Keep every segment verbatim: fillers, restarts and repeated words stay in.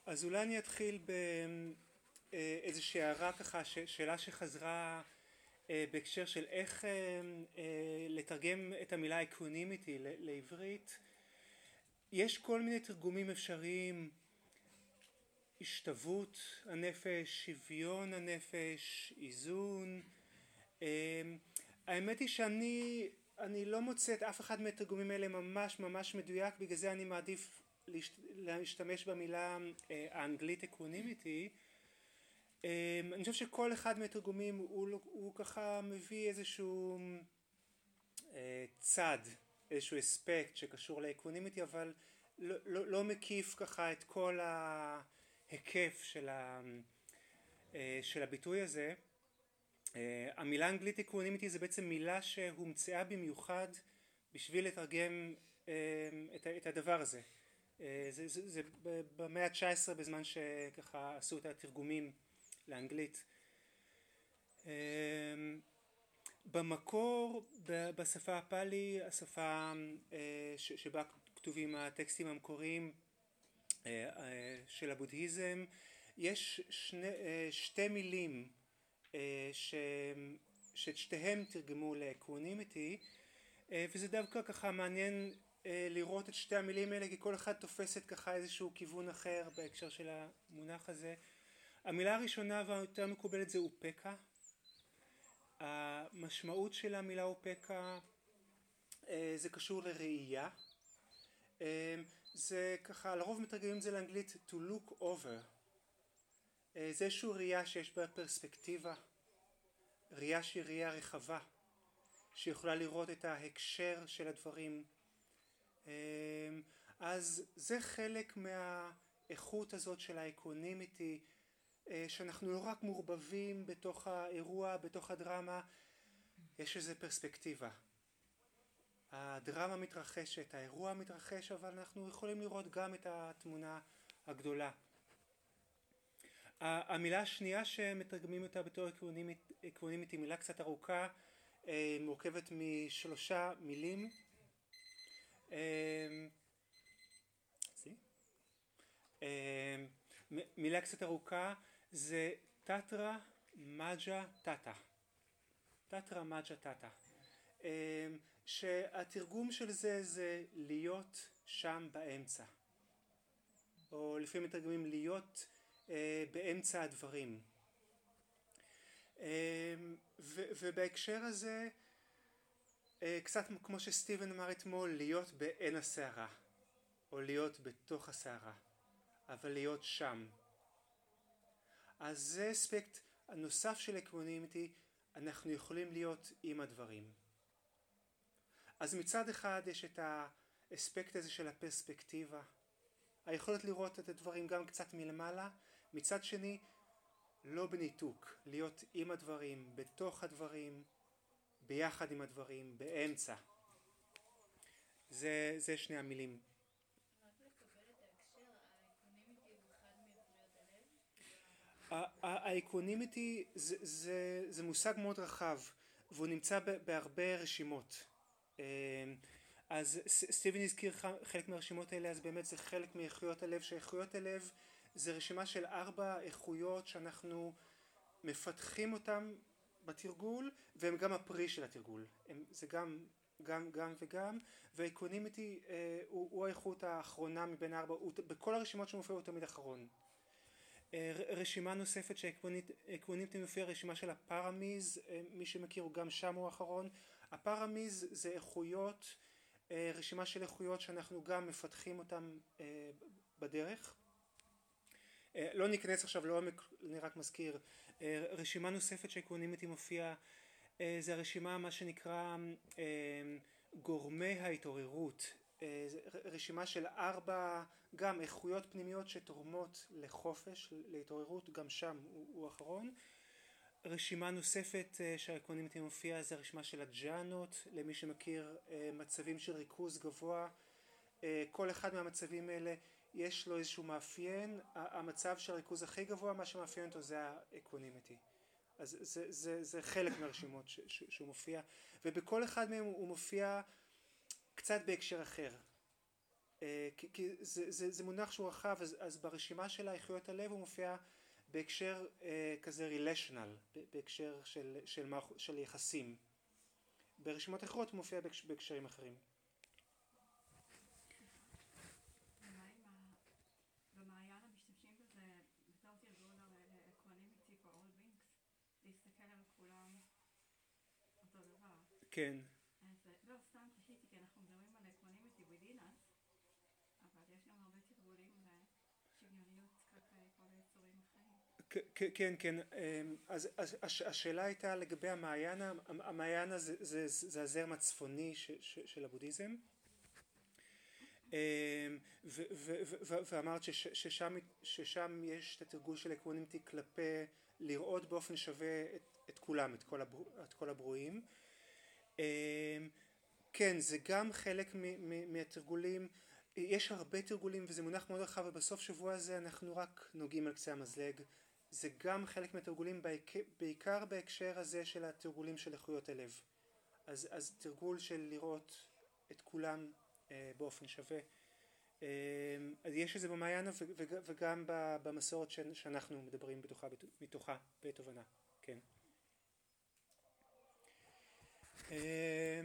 אז אולי אני אתחיל באיזושהי הערה ככה, שאלה שחזרה בהקשר של איך לתרגם את המילה אקונימיטי לעברית. יש כל מיני תרגומים אפשריים: השתוות הנפש, שוויון הנפש, איזון. האמת היא שאני אני לא מוצא את אף אחד מהתרגומים האלה ממש ממש מדויק, בגלל זה אני מעדיף להשתמש במילה האנגלית אקונימיטי. אני חושב שכל אחד מהתרגומים הוא, הוא ככה מביא איזשהו צד, איזשהו אספקט שקשור לאקונימיטי, אבל לא, לא, לא מקיף ככה את כל ההיקף של, ה, של הביטוי הזה. המילה האנגלית אקונימיטי זה בעצם מילה שהומצאה במיוחד בשביל לתרגם את הדבר הזה. זה, זה, זה במאה ה-תשע עשרה, בזמן שככה עשו את התרגומים לאנגלית. במקור, בשפה הפאלי, השפה שבה כתובים הטקסטים המקוריים של הבודהיזם, יש שני, שתי מילים ש, שאת שתיהם תרגמו לאקונימיטי, וזה דווקא ככה מעניין לראות את שתי המילים האלה, כי כל אחד תופסת ככה איזשהו כיוון אחר בהקשר של המונח הזה. המילה הראשונה והיותר מקובלת זה אופקה. המשמעות של המילה אופקה זה קשור לראייה. זה ככה, לרוב מתרגמים את זה לאנגלית to look over. זה איזשהו ראייה שיש בה פרספקטיבה, ראייה שהיא ראייה רחבה, שיכולה לראות את ההקשר של הדברים. אז זה חלק מהאיכות הזאת של האקונימיטי, שאנחנו לא רק מעורבבים בתוך האירוע, בתוך הדרמה, יש איזו פרספקטיבה. הדרמה מתרחשת, האירוע מתרחש, אבל אנחנו יכולים לראות גם את התמונה הגדולה. המילה השנייה שמתרגמים אותה בתור אקונימיטי, מילה קצת ארוכה, מורכבת משלושה מילים. מילה קצת ארוכה זה טטרה מג'ה טאטה. טטרה מג'ה טאטה. שהתרגום של זה זה להיות שם באמצע. או לפעמים מתרגמים להיות באמצע הדברים. ובהקשר הזה, קצת כמו שסטיבן אמר אתמול, להיות בעין הסערה, או להיות בתוך הסערה, אבל להיות שם. אז זה אספקט הנוסף של אקונימיטי, אנחנו יכולים להיות עם הדברים. אז מצד אחד יש את האספקט הזה של הפרספקטיבה, היכולת לראות את הדברים גם קצת מלמעלה. מצד שני, לא בניתוק, להיות עם הדברים, בתוך הדברים, ביחד עם הדברים, באמצע. זה, זה שני המילים. רק לקבל את ההקשר, האקונימיטי הוא אחד מאיכויות הלב? האקונימיטי זה, זה, זה מושג מאוד רחב, והוא נמצא בהרבה רשימות. אז סטיבן הזכיר חלק מהרשימות האלה, אז באמת זה חלק מאיכויות הלב, שאיכויות הלב זה רשימה של ארבע איכויות שאנחנו מפתחים אותם בתרגול, והם גם הפרי של התרגול. הם, זה גם, גם, גם וגם, והאקונימיטי אה, הוא, הוא האיכות האחרונה מבין הארבע, הוא, בכל הרשימות שמופיע הוא תמיד אחרון. אה, רשימה נוספת שהאקונימיטי מופיע, רשימה של הפרמיז, אה, מי שמכיר הוא גם שם הוא האחרון. הפרמיז זה איכויות, אה, רשימה של איכויות שאנחנו גם מפתחים אותם אה, בדרך. לא ניכנס עכשיו לעומק, אני רק מזכיר. רשימה נוספת שהאקונימיטי מופיע, זה הרשימה מה שנקרא גורמי ההתעוררות. רשימה של ארבע גם איכויות פנימיות שתורמות לחופש, להתעוררות, גם שם הוא אחרון. רשימה נוספת שהאקונימיטי מופיע זה הרשימה של הג'אנות, למי שמכיר, מצבים של ריכוז גבוה. כל אחד מהמצבים האלה יש לו איזשהו מאפיין, המצב של הריכוז הכי גבוה, מה שמאפיין אותו זה האקונימיטי. אז זה, זה, זה חלק מהרשימות ש, ש, שהוא מופיע, ובכל אחד מהם הוא מופיע קצת בהקשר אחר. כי, כי זה, זה, זה מונח שהוא רחב, אז, אז ברשימה של איכויות הלב הוא מופיע בהקשר כזה ריליישנל, בהקשר של, של, של יחסים. ברשימות אחרות הוא מופיע בהקשרים אחרים. במעיין המשתמשים בזה בתור תרגול לאקונימיטי for all beings, להסתכל על כולם אותו דבר. כן. אז לא, סתם תחיתי, כי אנחנו מדברים על אקונימיטי within us, אבל יש גם הרבה תרגולים לשוויוניות כלפי כל היצורים החיים. כן, כן. אז, אז השאלה הייתה לגבי המעיין. המעיין זה, זה, זה הזרם הצפוני ש, ש, של הבודהיזם. ו, ו, ו, ואמרת ששם, ששם יש את התרגול של אקונימיטי כלפי לראות באופן שווה את, את כולם, את כל, הבר, את כל הברואים. כן, זה גם חלק מ, מ, מהתרגולים. יש הרבה תרגולים וזה מונח מאוד רחב, ובסוף שבוע הזה אנחנו רק נוגעים על קצה המזלג. זה גם חלק מהתרגולים בעיקר בהקשר הזה של התרגולים של איכויות הלב. אז, אז תרגול של לראות את כולם אה, באופן שווה. אה, אז יש את זה במעיין וגם במסורת שאנחנו מדברים בתוכה, מתוכה בתובנה. כן. אה,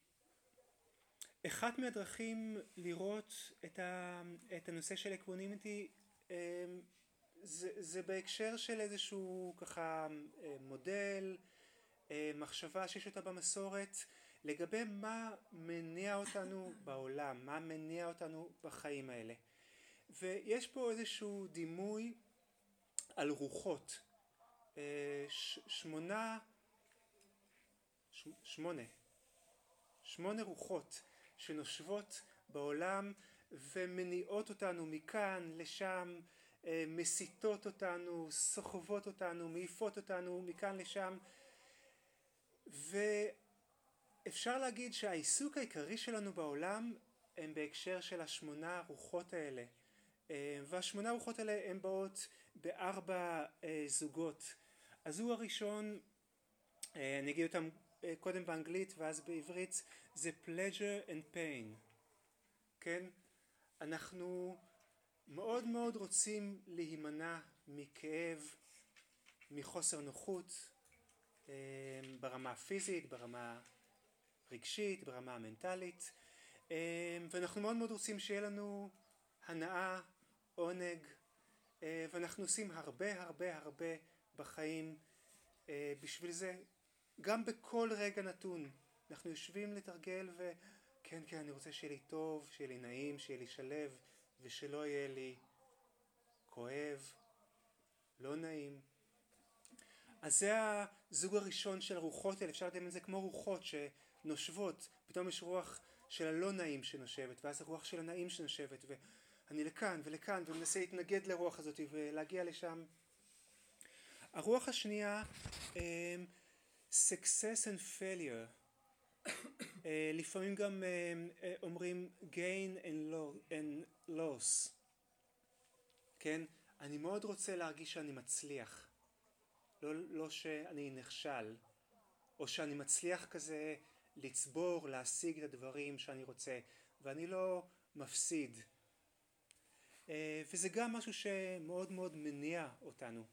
אחת מהדרכים לראות את, ה, את הנושא של אקונימיטי אה, זה, זה בהקשר של איזשהו ככה מודל, מחשבה שיש אותה במסורת לגבי מה מניע אותנו בעולם, מה מניע אותנו בחיים האלה. ויש פה איזשהו דימוי על רוחות, ש, שמונה, ש, שמונה, שמונה רוחות שנושבות בעולם ומניעות אותנו מכאן לשם, מסיתות אותנו, סוחבות אותנו, מעיפות אותנו מכאן לשם. ואפשר להגיד שהעיסוק העיקרי שלנו בעולם הם בהקשר של השמונה רוחות האלה. והשמונה רוחות האלה הן באות בארבע זוגות. הזוג הראשון, אני אגיד אותם קודם באנגלית ואז בעברית, זה pleasure and pain. כן? אנחנו מאוד מאוד רוצים להימנע מכאב, מחוסר נוחות, ברמה הפיזית, ברמה רגשית, ברמה המנטלית, ואנחנו מאוד מאוד רוצים שיהיה לנו הנאה, עונג, ואנחנו עושים הרבה הרבה הרבה בחיים בשביל זה. גם בכל רגע נתון אנחנו יושבים לתרגל וכן כן אני רוצה שיהיה לי טוב, שיהיה לי נעים, שיהיה לי שלב, ושלא יהיה לי כואב, לא נעים. אז זה הזוג הראשון של הרוחות האלה. אפשר לדמיין את זה כמו רוחות שנושבות, פתאום יש רוח של הלא נעים שנושבת, ואז הרוח של הנעים שנושבת, ואני לכאן ולכאן ומנסה להתנגד לרוח הזאת ולהגיע לשם. הרוח השנייה, success and failure, לפעמים גם אומרים gain and loss. כן? אני מאוד רוצה להרגיש שאני מצליח, לא, לא שאני נכשל, או שאני מצליח כזה לצבור, להשיג את הדברים שאני רוצה, ואני לא מפסיד. וזה גם משהו שמאוד מאוד מניע אותנו.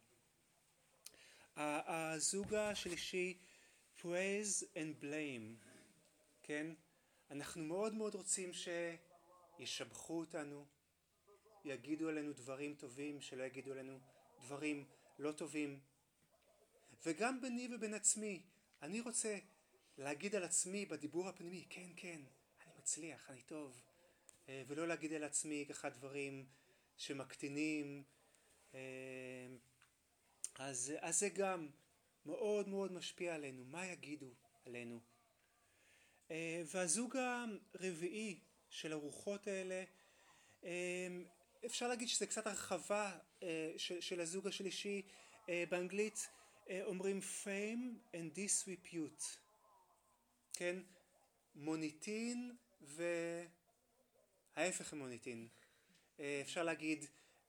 הזוג השלישי, praise and blame, כן? אנחנו מאוד מאוד רוצים שישבחו אותנו, יגידו עלינו דברים טובים, שלא יגידו עלינו דברים לא טובים. וגם ביני ובין עצמי, אני רוצה להגיד על עצמי בדיבור הפנימי, כן, כן, אני מצליח, אני טוב. ולא להגיד על עצמי ככה דברים שמקטינים. אז, אז זה גם מאוד מאוד משפיע עלינו, מה יגידו עלינו. והזוג הרביעי של הרוחות האלה, אפשר להגיד שזה קצת הרחבה של, של הזוג השלישי. באנגלית אומרים fame and disrepute, כן? מוניטין וההפך מוניטין. אפשר להגיד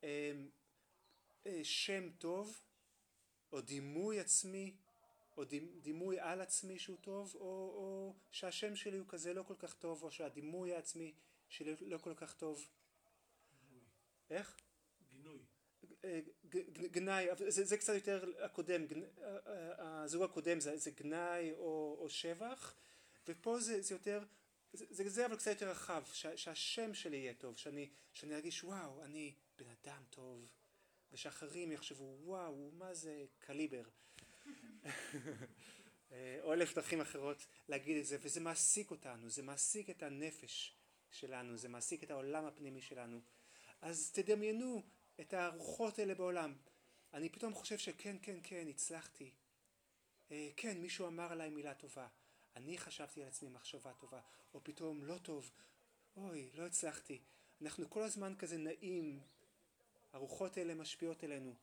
שם טוב, או דימוי עצמי, או דימוי על עצמי שהוא טוב, או, או שהשם שלי הוא כזה לא כל כך טוב, או שהדימוי העצמי שלא לא כל כך טוב. גינוי. איך? גינוי. גנאי, זה, זה קצת יותר הקודם, גנ... הזוג הקודם זה, זה גנאי או, או שבח, ופה זה, זה יותר, זה, זה, זה אבל קצת יותר רחב, שה, שהשם שלי יהיה טוב, שאני, שאני ארגיש וואו, אני בן אדם טוב, ושאחרים יחשבו וואו, מה זה קליבר, או אלף דרכים אחרות להגיד את זה, וזה מעסיק אותנו, זה מעסיק את הנפש שלנו, זה מעסיק את העולם הפנימי שלנו. אז תדמיינו את הרוחות האלה בעולם. אני פתאום חושב שכן, כן, כן, הצלחתי. אה, כן, מישהו אמר עליי מילה טובה. אני חשבתי על עצמי מחשבה טובה. או פתאום לא טוב. אוי, לא הצלחתי. אנחנו כל הזמן כזה נעים. הרוחות האלה משפיעות אלינו.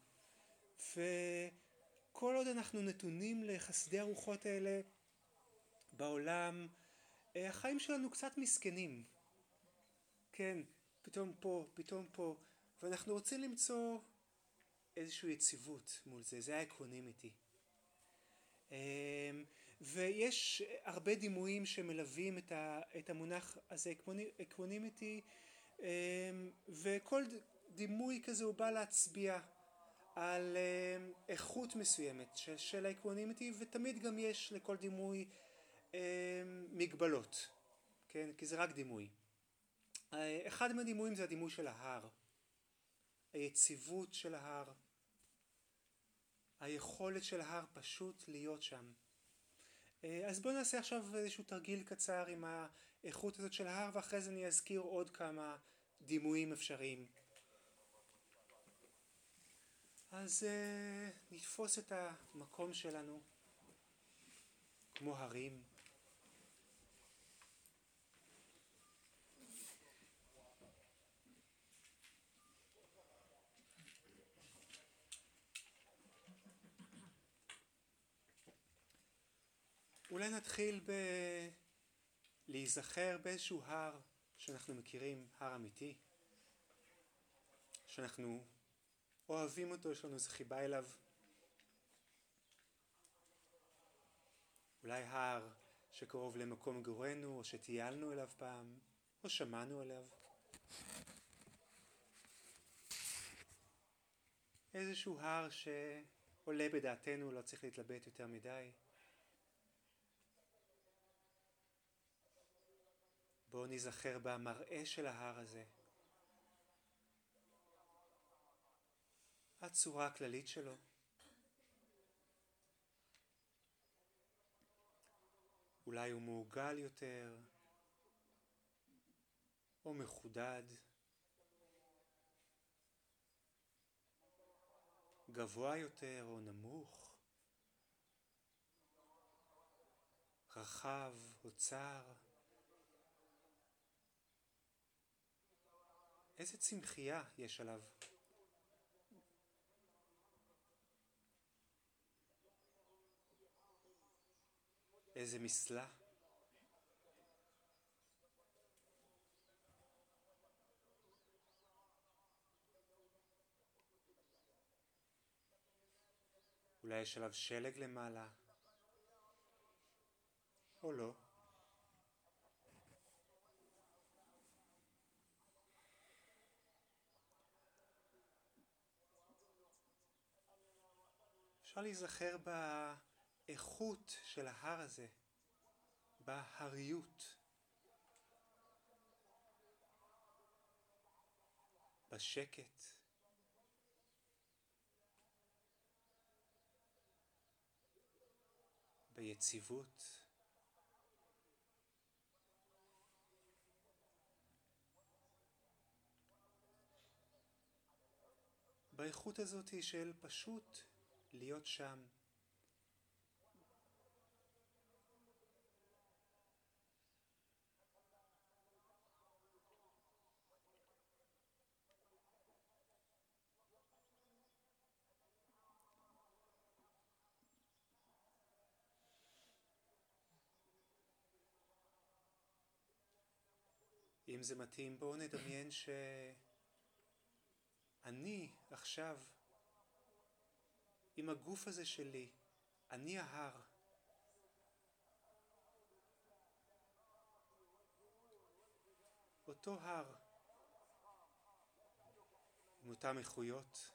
וכל עוד אנחנו נתונים לחסדי הרוחות האלה בעולם, אה, החיים שלנו קצת מסכנים. כן, פתאום פה, פתאום פה. ואנחנו רוצים למצוא איזושהי יציבות מול זה, זה האקונימיטי. ויש הרבה דימויים שמלווים את המונח הזה, אקונימיטי, וכל דימוי כזה הוא בא להצביע על איכות מסוימת של האקונימיטי, ותמיד גם יש לכל דימוי מגבלות, כן? כי זה רק דימוי. אחד מהדימויים זה הדימוי של ההר. היציבות של ההר, היכולת של ההר פשוט להיות שם. אז בואו נעשה עכשיו איזשהו תרגיל קצר עם האיכות הזאת של ההר, ואחרי זה אני אזכיר עוד כמה דימויים אפשריים. אז נתפוס את המקום שלנו כמו הרים. אולי נתחיל ב... להיזכר באיזשהו הר שאנחנו מכירים, הר אמיתי, שאנחנו אוהבים אותו, יש לנו איזו חיבה אליו. אולי הר שקרוב למקום מגורנו, או שטיילנו אליו פעם, או שמענו עליו. איזשהו הר שעולה בדעתנו, לא צריך להתלבט יותר מדי. בואו נזכר במראה של ההר הזה. הצורה הכללית שלו. אולי הוא מעוגל יותר, או מחודד. גבוה יותר או נמוך. רחב או צר. איזה צמחייה יש עליו? איזה מסלה? אולי יש עליו שלג למעלה? או לא? אפשר להיזכר באיכות של ההר הזה, בהריות, בשקט, ביציבות. באיכות הזאת של פשוט להיות שם. אם זה מתאים, בואו נדמיין שאני עכשיו עם הגוף הזה שלי, אני ההר. אותו הר, עם אותם איכויות.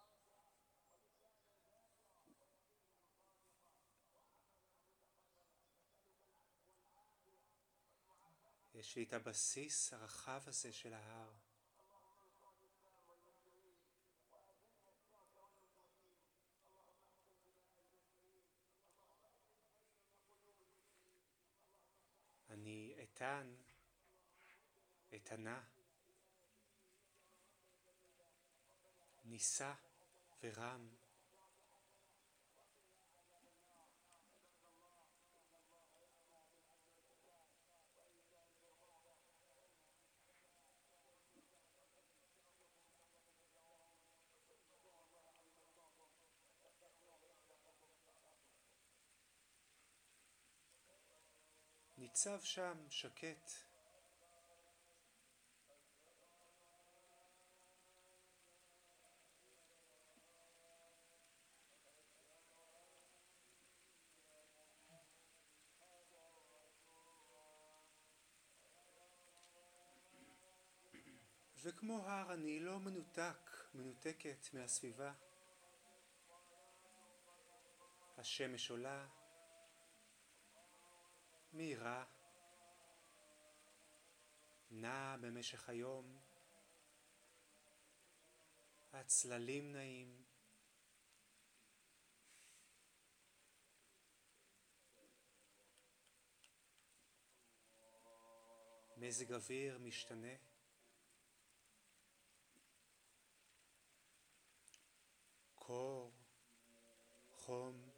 יש לי את הבסיס הרחב הזה של ההר. אני איתן, איתנה, נישא ורם. ניצב שם שקט. וכמו הר אני לא מנותק, מנותקת מהסביבה. השמש עולה, מהירה, נעה במשך היום, הצללים נעים, מזג אוויר משתנה, קור, חום,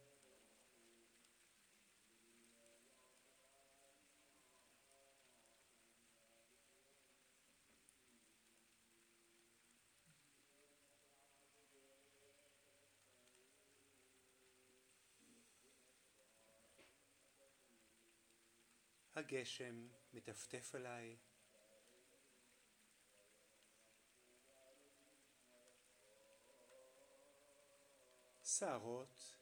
הגשם מטפטף עליי, שערות,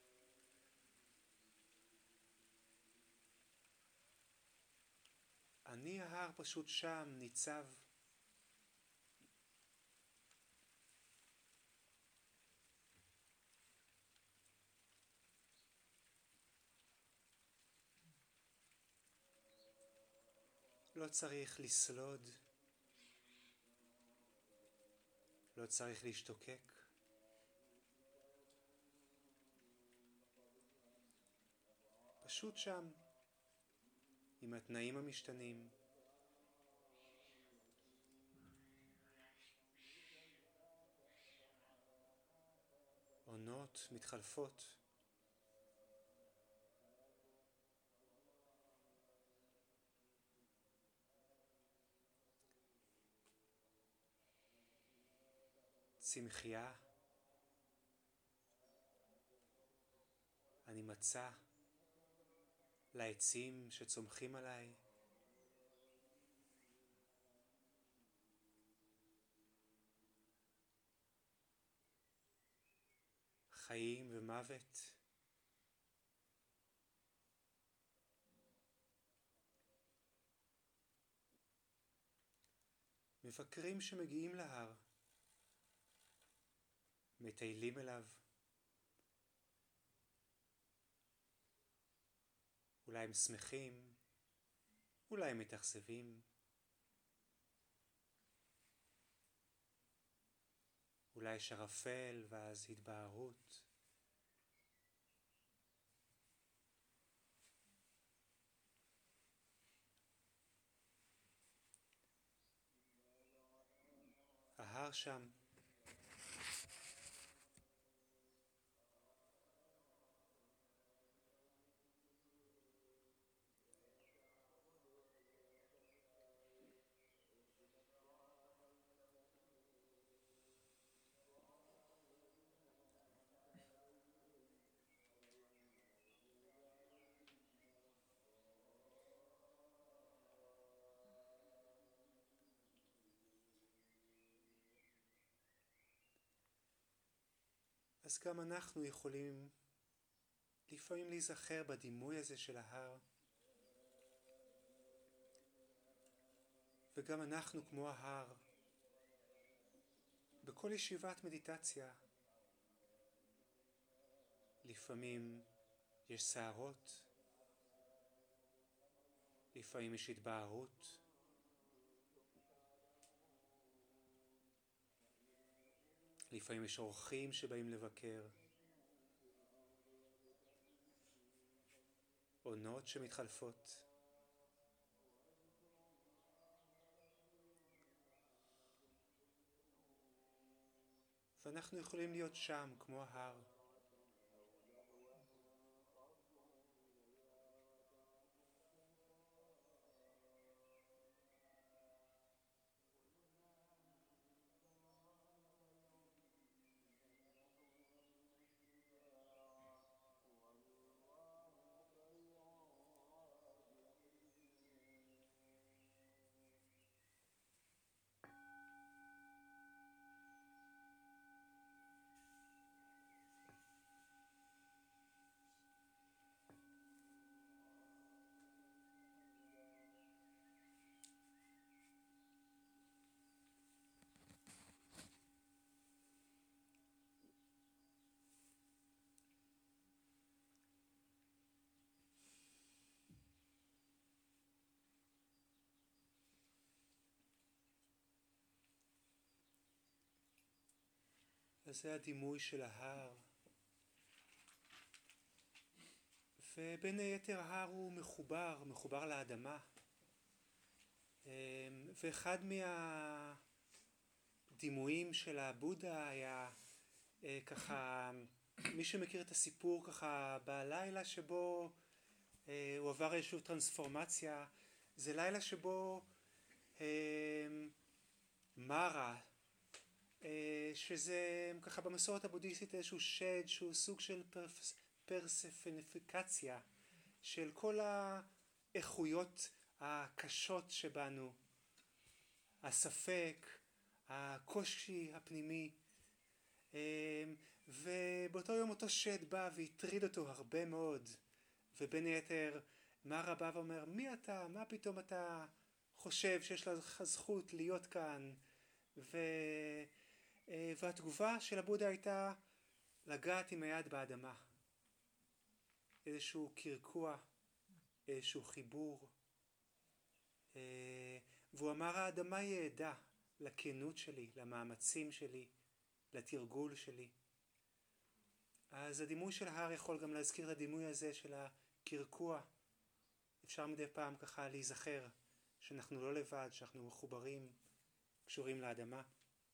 אני ההר פשוט שם, ניצב. לא צריך לסלוד, לא צריך להשתוקק. פשוט שם, עם התנאים המשתנים. עונות מתחלפות. צמחייה. אני מצא לעצים שצומחים עליי. חיים ומוות. מבקרים שמגיעים להר, מטיילים אליו. אולי הם שמחים, אולי הם מתאכזבים. אולי יש ערפל ואז התבהרות. ההר שם. אז גם אנחנו יכולים לפעמים להיזכר בדימוי הזה של ההר וגם אנחנו כמו ההר. בכל ישיבת מדיטציה לפעמים יש שערות, לפעמים יש התבהרות, לפעמים יש אורחים שבאים לבקר, עונות שמתחלפות. ואנחנו יכולים להיות שם כמו ההר. אז זה הדימוי של ההר. ובין היתר ההר הוא מחובר, מחובר לאדמה. ואחד מהדימויים של הבודה היה ככה, מי שמכיר את הסיפור ככה בלילה שבו הוא עבר איזושהי טרנספורמציה, זה לילה שבו מרה, שזה ככה במסורת הבודהיסטית איזשהו שד שהוא סוג של פרס, פרספניפיקציה של כל האיכויות הקשות שבנו, הספק, הקושי הפנימי. ובאותו יום אותו שד בא והטריד אותו הרבה מאוד, ובין היתר מרה בא ואומר, מי אתה? מה פתאום אתה חושב שיש לך זכות להיות כאן? ו... והתגובה של הבודה הייתה לגעת עם היד באדמה, איזשהו קרקוע, איזשהו חיבור. והוא אמר, האדמה היא עדה לכנות שלי, למאמצים שלי, לתרגול שלי. אז הדימוי של ההר יכול גם להזכיר את הדימוי הזה של הקרקוע. אפשר מדי פעם ככה להיזכר שאנחנו לא לבד, שאנחנו מחוברים, קשורים לאדמה.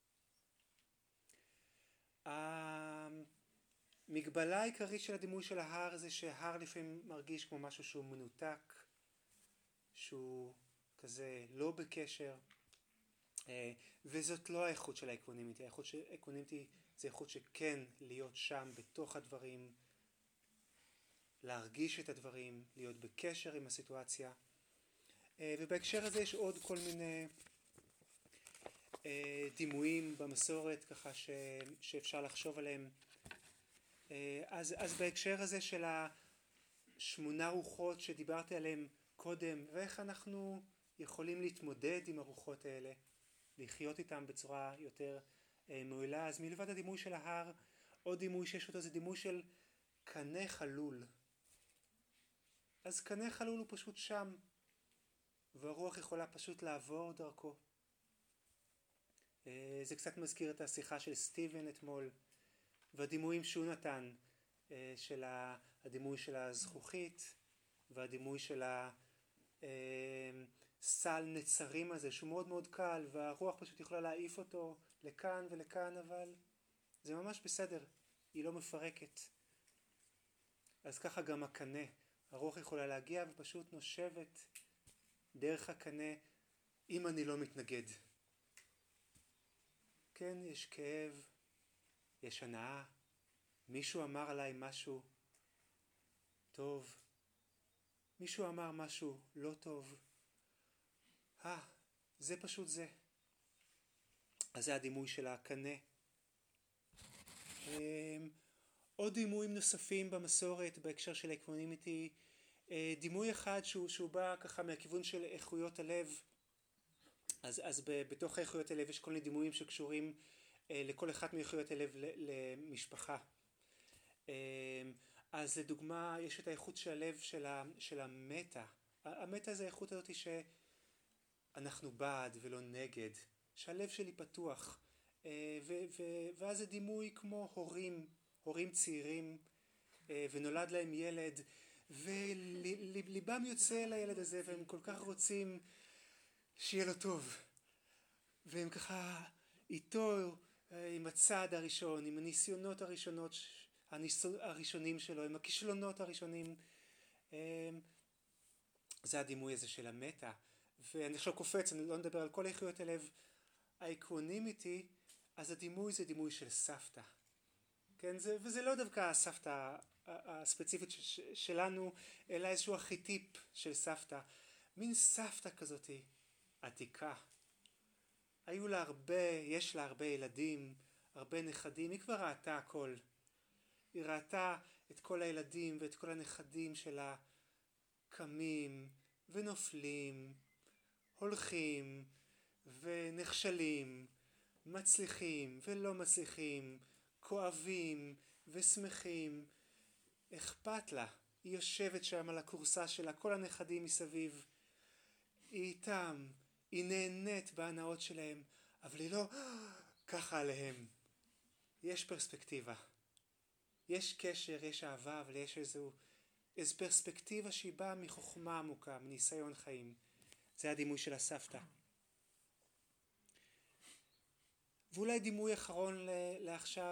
המגבלה העיקרית של הדימוי של ההר זה שההר לפעמים מרגיש כמו משהו שהוא מנותק, שהוא כזה לא בקשר, וזאת לא האיכות של האקונימיטי. האיכות של האקונימיטי זה איכות שכן להיות שם בתוך הדברים, להרגיש את הדברים, להיות בקשר עם הסיטואציה. ובהקשר הזה יש עוד כל מיני דימויים במסורת ככה ש, שאפשר לחשוב עליהם. אז, אז בהקשר הזה של השמונה רוחות שדיברתי עליהם קודם, ואיך אנחנו יכולים להתמודד עם הרוחות האלה, לחיות איתם בצורה יותר מועילה. אז מלבד הדימוי של ההר, עוד דימוי שיש אותו זה דימוי של קנה חלול. אז קנה חלול הוא פשוט שם, והרוח יכולה פשוט לעבור דרכו. זה קצת מזכיר את השיחה של סטיבן אתמול, והדימויים שהוא נתן, של הדימוי של הזכוכית, והדימוי של הסל נצרים הזה, שהוא מאוד מאוד קל, והרוח פשוט יכולה להעיף אותו לכאן ולכאן, אבל זה ממש בסדר, היא לא מפרקת. אז ככה גם הקנה, הרוח יכולה להגיע ופשוט נושבת דרך הקנה, אם אני לא מתנגד. כן, יש כאב, יש הנאה, מישהו אמר עליי משהו טוב, מישהו אמר משהו לא טוב, אה, זה פשוט זה. אז זה הדימוי של הקנה. עוד דימויים נוספים במסורת בהקשר של האקונימיטי, דימוי אחד שהוא, שהוא בא ככה מהכיוון של איכויות הלב, אז, אז ב, בתוך האיכויות הלב יש כל מיני דימויים שקשורים אה, לכל אחת מאיכויות הלב ל, למשפחה. אה, אז לדוגמה יש את האיכות של הלב של, ה, של המטה. המטה זה האיכות הזאת שאנחנו בעד ולא נגד, שהלב שלי פתוח, אה, ו, ו, ואז זה דימוי כמו הורים, הורים צעירים, אה, ונולד להם ילד, וליבם יוצא לילד הזה והם כל כך רוצים שיהיה לו טוב, והם ככה איתו עם הצעד הראשון, עם הניסיונות הראשונות, הראשונים שלו, עם הכישלונות הראשונים. זה הדימוי הזה של המטה. ואני עכשיו קופץ, אני לא נדבר על כל איכויות הלב האקרונימיטי, אז הדימוי זה דימוי של סבתא. כן, זה, וזה לא דווקא הסבתא הספציפית שלנו, אלא איזשהו ארכיטיפ של סבתא. מין סבתא כזאת עתיקה. היו לה הרבה, יש לה הרבה ילדים, הרבה נכדים, היא כבר ראתה הכל. היא ראתה את כל הילדים ואת כל הנכדים שלה קמים ונופלים, הולכים ונכשלים, מצליחים ולא מצליחים, כואבים ושמחים. אכפת לה, היא יושבת שם על הכורסה שלה, כל הנכדים מסביב, היא איתם, היא נהנית בהנאות שלהם, אבל היא לא ככה עליהם. יש פרספקטיבה, יש קשר, יש אהבה, אבל יש איזו, איזו פרספקטיבה שהיא באה מחוכמה עמוקה, מניסיון חיים. זה הדימוי של הסבתא. ואולי דימוי אחרון לעכשיו,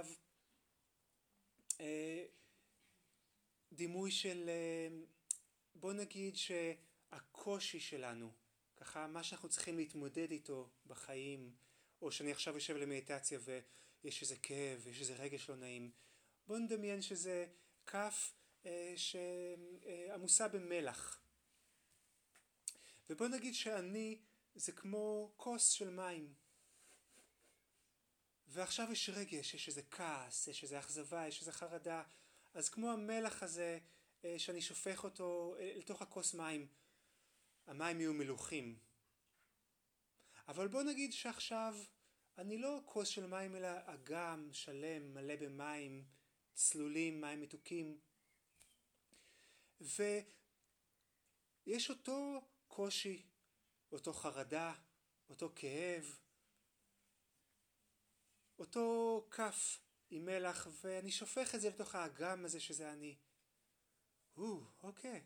דימוי של, בוא נגיד שהקושי שלנו, ככה מה שאנחנו צריכים להתמודד איתו בחיים, או שאני עכשיו יושב למדיטציה ויש איזה כאב, יש איזה רגש לא נעים, בוא נדמיין שזה כף שעמוסה במלח, ובוא נגיד שאני זה כמו כוס של מים, ועכשיו יש רגש, יש איזה כעס, יש איזה אכזבה, יש איזה חרדה. אז כמו המלח הזה שאני שופך אותו לתוך הכוס מים, המים יהיו מלוחים. אבל בוא נגיד שעכשיו אני לא כוס של מים אלא אגם שלם מלא במים צלולים, מים מתוקים. ויש אותו קושי, אותו חרדה, אותו כאב, אותו כף עם מלח, ואני שופך את זה לתוך האגם הזה שזה אני. או, אוקיי.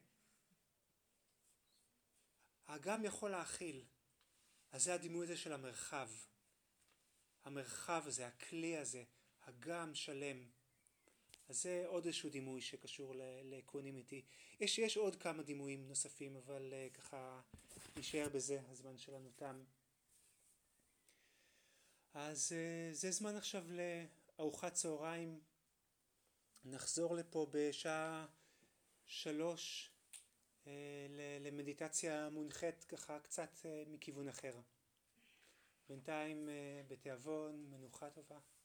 האגם יכול להכיל. אז זה הדימוי הזה של המרחב. המרחב הזה, הכלי הזה, אגם שלם. אז זה עוד איזשהו דימוי שקשור לאקרונימיטי. יש, יש עוד כמה דימויים נוספים, אבל uh, ככה נשאר בזה, הזמן שלנו תם. אז uh, זה זמן עכשיו לארוחת צהריים. נחזור לפה בשעה שלוש uh, למדיטציה מונחת ככה קצת uh, מכיוון אחר. בינתיים uh, בתיאבון, מנוחה טובה.